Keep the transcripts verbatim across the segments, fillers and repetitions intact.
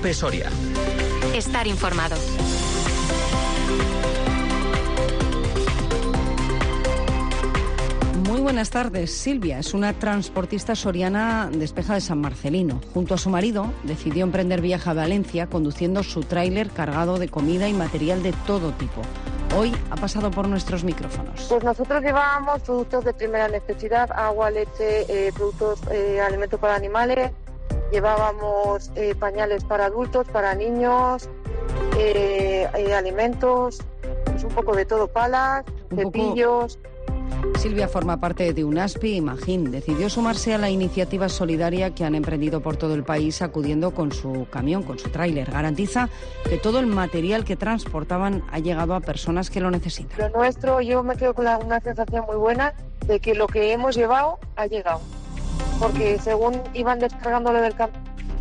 COPE Soria. Estar informado. Muy buenas tardes. Silvia es una transportista soriana de Espeja de San Marcelino. Junto a su marido decidió emprender viaje a Valencia conduciendo su tráiler cargado de comida y material de todo tipo. Hoy ha pasado por nuestros micrófonos. Pues nosotros llevábamos productos de primera necesidad, agua, leche, eh, productos, eh, alimentos para animales, llevábamos eh, pañales para adultos, para niños, eh, eh, alimentos, pues un poco de todo, palas, un cepillos... Poco... Silvia forma parte de UNASPI y Magín. Decidió sumarse a la iniciativa solidaria que han emprendido por todo el país acudiendo con su camión, con su tráiler. Garantiza que todo el material que transportaban ha llegado a personas que lo necesitan. Lo nuestro, yo me quedo con la, una sensación muy buena de que lo que hemos llevado ha llegado. Porque según iban descargándolo del camión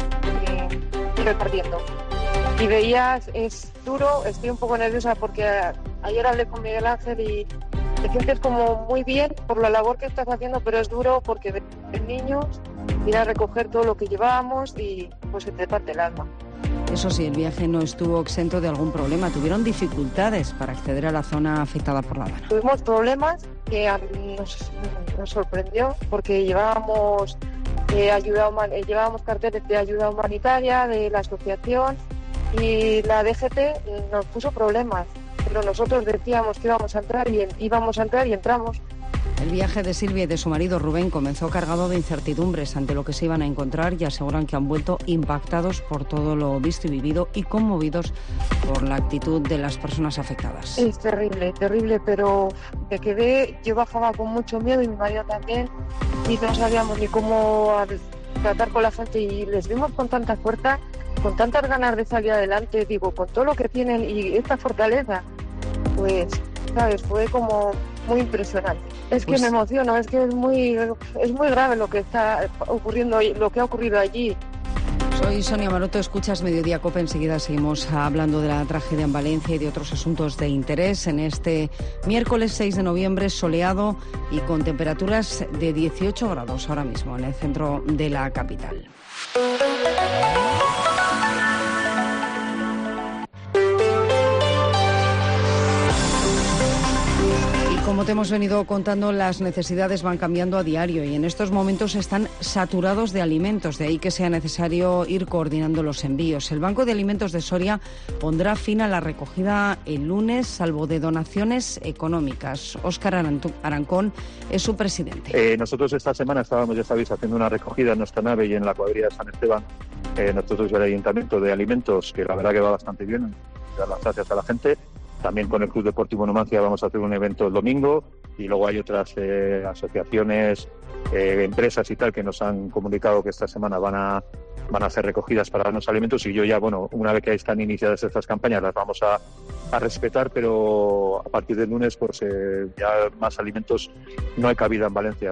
y, y repartiendo. Y veías, es duro, estoy un poco nerviosa porque ayer hablé con Miguel Ángel y te sientes como muy bien por la labor que estás haciendo, pero es duro porque ves niños, ir a recoger todo lo que llevábamos y pues se te parte el alma. Eso sí, el viaje no estuvo exento de algún problema. Tuvieron dificultades para acceder a la zona afectada por la Dana. Tuvimos problemas que a mí nos, nos sorprendió porque llevábamos, eh, ayuda, eh, llevábamos carteles de ayuda humanitaria de la asociación y la D G T nos puso problemas. Pero nosotros decíamos que íbamos a entrar y íbamos a entrar y entramos. El viaje de Silvia y de su marido Rubén comenzó cargado de incertidumbres ante lo que se iban a encontrar y aseguran que han vuelto impactados por todo lo visto y vivido y conmovidos por la actitud de las personas afectadas. Es terrible, terrible, pero me quedé, yo bajaba con mucho miedo y mi marido también y no sabíamos ni cómo tratar con la gente y les vimos con tanta fuerza, con tantas ganas de salir adelante, digo, con todo lo que tienen y esta fortaleza. Pues, ¿sabes? Fue como muy impresionante. Es que pues... me emociono, es que es muy es muy grave lo que está ocurriendo, lo que ha ocurrido allí. Soy Sonia Maroto, escuchas Mediodía COPE. Enseguida seguimos hablando de la tragedia en Valencia y de otros asuntos de interés en este miércoles seis de noviembre, soleado y con temperaturas de dieciocho grados ahora mismo en el centro de la capital. Como te hemos venido contando, las necesidades van cambiando a diario y en estos momentos están saturados de alimentos, de ahí que sea necesario ir coordinando los envíos. El Banco de Alimentos de Soria pondrá fin a la recogida el lunes, salvo de donaciones económicas. Óscar Arancón es su presidente. Eh, nosotros esta semana estábamos, ya sabéis, haciendo una recogida en nuestra nave y en la cuadrilla de San Esteban, eh, nosotros del Ayuntamiento, de alimentos, que la verdad que va bastante bien, dar las gracias a la gente. También con el Club Deportivo Numancia vamos a hacer un evento el domingo y luego hay otras eh, asociaciones, eh, empresas y tal que nos han comunicado que esta semana van a van a ser recogidas para darnos alimentos y yo ya, bueno, una vez que están iniciadas estas campañas las vamos a, a respetar, pero a partir del lunes pues eh, ya más alimentos no hay cabida en Valencia.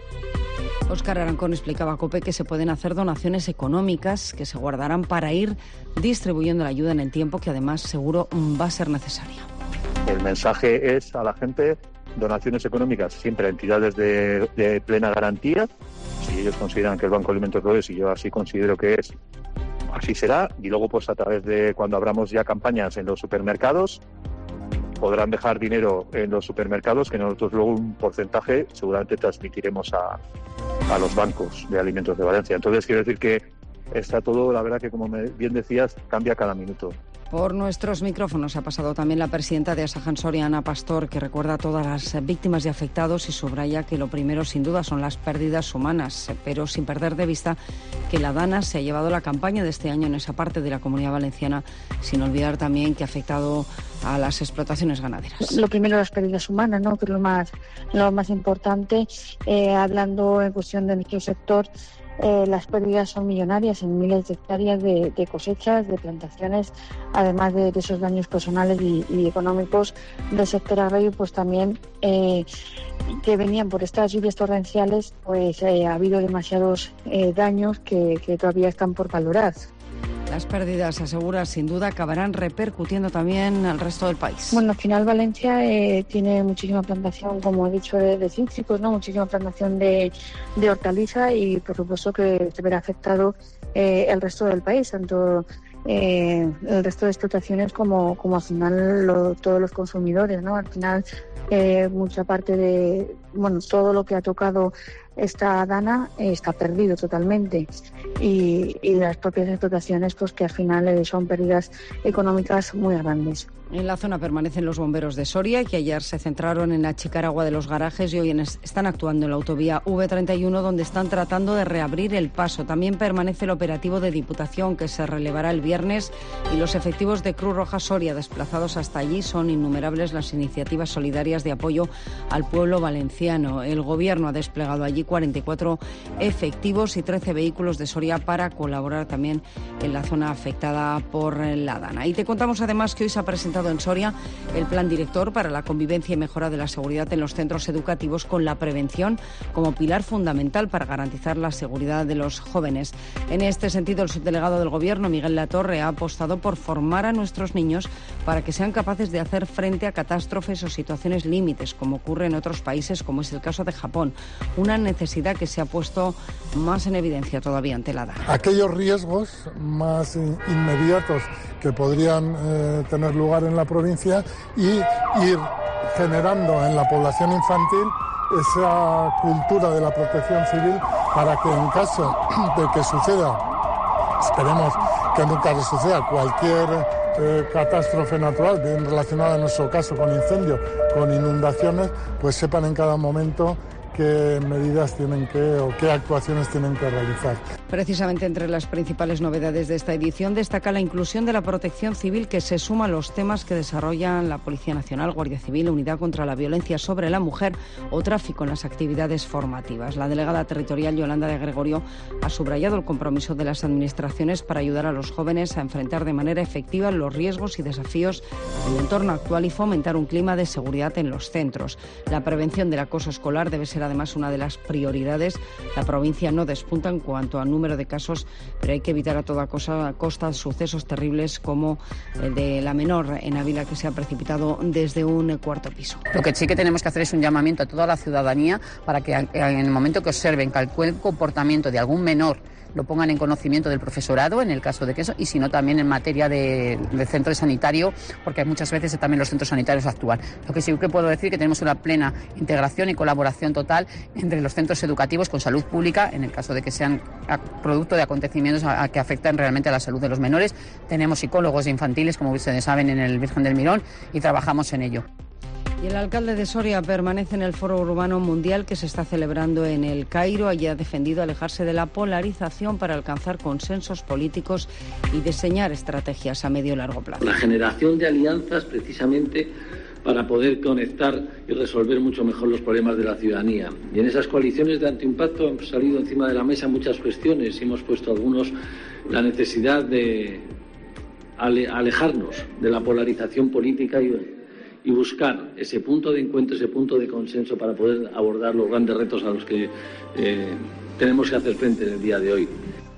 Óscar Arancón explicaba a COPE que se pueden hacer donaciones económicas que se guardarán para ir distribuyendo la ayuda en el tiempo, que además seguro va a ser necesaria. El mensaje es a la gente, donaciones económicas siempre a entidades de, de plena garantía. Si ellos consideran que el Banco de Alimentos lo es y yo así considero que es, así será. Y luego pues a través de cuando abramos ya campañas en los supermercados, podrán dejar dinero en los supermercados que nosotros luego un porcentaje seguramente transmitiremos a, a los bancos de alimentos de Valencia. Entonces quiero decir que está todo, la verdad que como bien decías, cambia cada minuto. Por nuestros micrófonos ha pasado también la presidenta de Asajan Soria, Ana Pastor, que recuerda a todas las víctimas y afectados y subraya que lo primero sin duda son las pérdidas humanas, pero sin perder de vista que la Dana se ha llevado la campaña de este año en esa parte de la Comunidad Valenciana, sin olvidar también que ha afectado a las explotaciones ganaderas. Lo primero, las pérdidas humanas, ¿no? Que es lo más, lo más importante. Eh, hablando en cuestión de nuestro sector, Eh, las pérdidas son millonarias en miles de hectáreas de, de cosechas, de plantaciones, además de, de esos daños personales y, y económicos del sector agrario, pues también eh, que venían por estas lluvias torrenciales, pues eh, ha habido demasiados eh, daños que, que todavía están por valorar. Las pérdidas, asegura, sin duda acabarán repercutiendo también al resto del país. Bueno, al final Valencia eh, tiene muchísima plantación, como he dicho, de, de cítricos, ¿no? Muchísima plantación de, de hortaliza y por supuesto que se verá afectado eh, el resto del país, tanto eh, el resto de explotaciones como, como al final lo, todos los consumidores, ¿no? Al final eh, mucha parte de, bueno, todo lo que ha tocado esta dana eh, está perdido totalmente y, y las propias explotaciones pues que al final eh, son pérdidas económicas muy grandes. En la zona permanecen los bomberos de Soria, que ayer se centraron en achicar agua de los garajes y hoy en es, están actuando en la autovía uve treinta y uno, donde están tratando de reabrir el paso. También permanece el operativo de Diputación, que se relevará el viernes, y los efectivos de Cruz Roja Soria desplazados hasta allí. Son innumerables las iniciativas solidarias de apoyo al pueblo valenciano. El Gobierno ha desplegado allí cuarenta y cuatro efectivos y trece vehículos de Soria para colaborar también en la zona afectada por la dana. Y te contamos además que hoy se ha presentado en Soria el Plan Director para la convivencia y mejora de la seguridad en los centros educativos, con la prevención como pilar fundamental para garantizar la seguridad de los jóvenes. En este sentido, el subdelegado del Gobierno, Miguel Latorre, ha apostado por formar a nuestros niños para que sean capaces de hacer frente a catástrofes o situaciones límites, como ocurre en otros países, como es el caso de Japón. Una necesidad que se ha puesto más en evidencia todavía ante la dana. Aquellos riesgos más inmediatos que podrían eh, tener lugar en la provincia y ir generando en la población infantil esa cultura de la protección civil para que en caso de que suceda, esperemos que nunca suceda, cualquier eh, catástrofe natural, bien relacionada en nuestro caso con incendios, con inundaciones, pues sepan en cada momento qué medidas tienen que o qué actuaciones tienen que realizar. Precisamente entre las principales novedades de esta edición destaca la inclusión de la protección civil, que se suma a los temas que desarrollan la Policía Nacional, Guardia Civil, Unidad contra la Violencia sobre la Mujer o Tráfico en las actividades formativas. La delegada territorial Yolanda de Gregorio ha subrayado el compromiso de las administraciones para ayudar a los jóvenes a enfrentar de manera efectiva los riesgos y desafíos del entorno actual y fomentar un clima de seguridad en los centros. La prevención del acoso escolar debe ser además una de las prioridades. La provincia no despunta en cuanto a número de casos, pero hay que evitar a toda costa, costa sucesos terribles como el de la menor en Ávila, que se ha precipitado desde un cuarto piso. Lo que sí que tenemos que hacer es un llamamiento a toda la ciudadanía para que en el momento que observen cualquier comportamiento de algún menor lo pongan en conocimiento del profesorado, en el caso de que eso, y si no también en materia de, de centro sanitario, porque muchas veces también los centros sanitarios actúan. Lo que sí que puedo decir es que tenemos una plena integración y colaboración total entre los centros educativos con salud pública, en el caso de que sean producto de acontecimientos a, a que afectan realmente a la salud de los menores. Tenemos psicólogos infantiles, como ustedes saben, en el Virgen del Mirón, y trabajamos en ello. Y el alcalde de Soria permanece en el Foro Urbano Mundial que se está celebrando en El Cairo. Allí ha defendido alejarse de la polarización para alcanzar consensos políticos y diseñar estrategias a medio y largo plazo. La generación de alianzas precisamente para poder conectar y resolver mucho mejor los problemas de la ciudadanía. Y en esas coaliciones de antiimpacto han salido encima de la mesa muchas cuestiones y hemos puesto algunos la necesidad de alejarnos de la polarización política y y buscar ese punto de encuentro, ese punto de consenso para poder abordar los grandes retos a los que eh, tenemos que hacer frente en el día de hoy.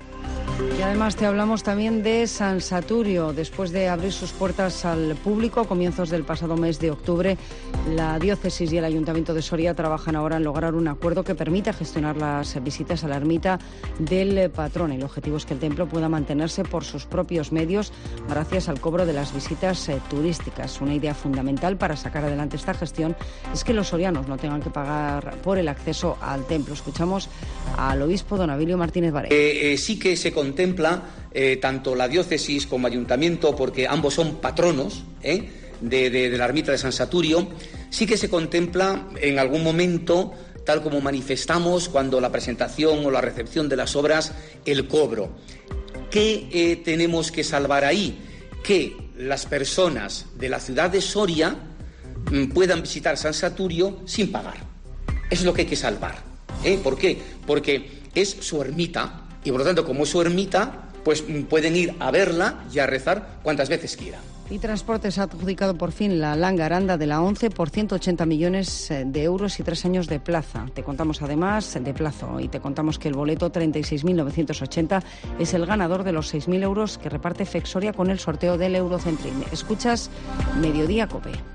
Y además te hablamos también de San Saturio. Después de abrir sus puertas al público a comienzos del pasado mes de octubre, la diócesis y el Ayuntamiento de Soria trabajan ahora en lograr un acuerdo que permita gestionar las visitas a la ermita del patrón. El objetivo es que el templo pueda mantenerse por sus propios medios gracias al cobro de las visitas eh, turísticas. Una idea fundamental para sacar adelante esta gestión es que los sorianos no tengan que pagar por el acceso al templo. Escuchamos al obispo don Abilio Martínez Varela. Eh, eh, sí que se contempla eh, tanto la diócesis como ayuntamiento, porque ambos son patronos eh, de, de, de la ermita de San Saturio. Sí que se contempla en algún momento, tal como manifestamos cuando la presentación o la recepción de las obras, el cobro. ¿Qué eh, tenemos que salvar ahí? Que las personas de la ciudad de Soria mm, puedan visitar San Saturio sin pagar. Eso es lo que hay que salvar. ¿eh? ¿Por qué? Porque es su ermita. Y por lo tanto, como es su ermita, pues pueden ir a verla y a rezar cuantas veces quieran. Y Transportes ha adjudicado por fin la Langa Aranda de la ONCE por ciento ochenta millones de euros y tres años de plaza. Te contamos además de plazo y te contamos que el boleto treinta y seis mil novecientos ochenta es el ganador de los seis mil euros que reparte Fexoria con el sorteo del Eurocentrim. Escuchas Mediodía COPE.